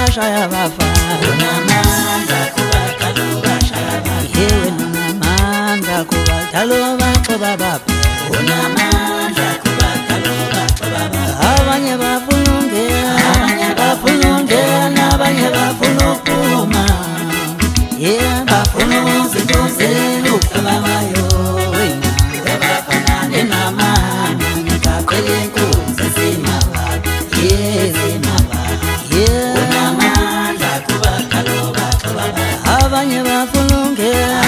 bashaya bafana unamandla kubadala bashaya bafana yewe unamandla kubadala baxoba baphe unamandla kubadala baxoba baphe abanye bafuna ungena abanye bafuna ukuphuma yeah bafuna uzintuzela ukulabayo bafana nenamana ngicacela inkunzi esimaba yezimaba unamandla kubadala baxoba baphe abanye bafuna ungena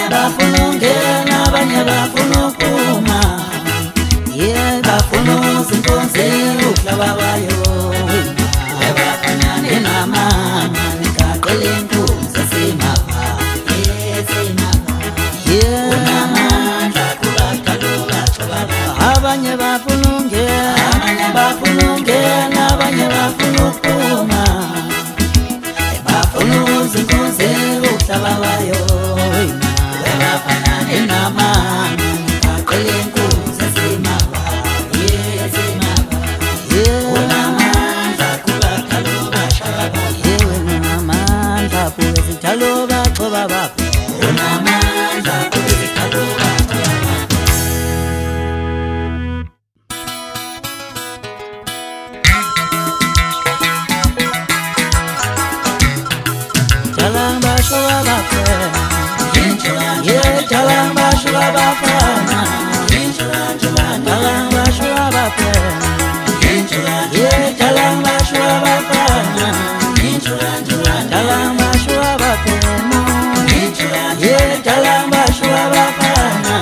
abanye bafuna ukuphuma yeah bafuna uzintuzela ukulabayo bafana nenamana ngicacela inkunzi esimaba yezimaba yeah unamandla kubadala baxoba baphe abanye bafuna ungena abanye bafuna ukuphuma bafuna uzintuzela ukulabayo bafana nenamana ngicacela inkunzi esimaba yezimaba yeah unamandla kubadala bashaya baphe yewe unamandla kubezitalo baxoba baphe unamandla kubadala bashaya baphe jalang bashoba baphe yeah jalang bashoba bafana jalang bashoba baphe yeah jalang bashoba bafana jalang bashoba baphe yeah jalang bashoba bafana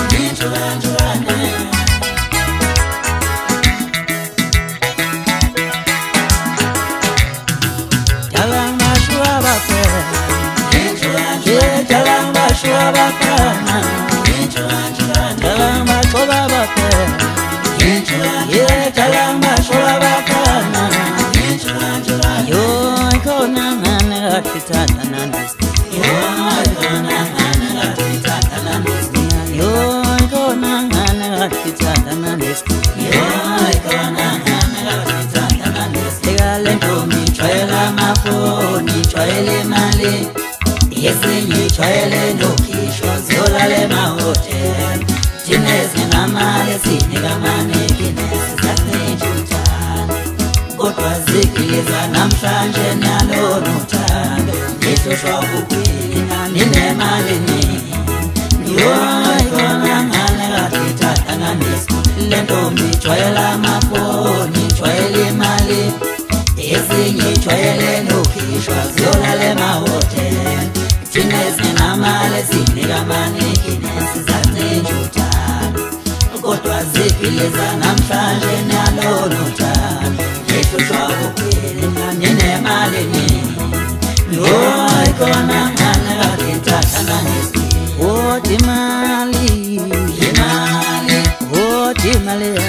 jalang bashoba baphe yeah jalang bashoba bafana jalang bashoba baphe yeah jalang bashoba bafana yo ikona ngane kathithana nandisi yo ikona ngane kathithana nandisi Ntombi jwayela amafoni jwayele imali ezinye jwayele nokhishwa ziyolala emahhotela thina ezingenamali esinika amanekinesi sasinenjuthana kodwa zigiliza namhlanje nalona uthando ngihlushwa ukuphila ninemali nini yoyikhona ngane kathithana nesi le ntombi jwayela amafoni jwayele imali ezinye jwayele nokhishwa ziyolala emahhotela thina ezingenamali esinika amanekinesi sasinenjuthana kodwa ziphiliza namhlanje nalona uthando ngihlushwa ukuphila ninemali nini yoyikhona ngane kathithana nesi oti mali imali oti mali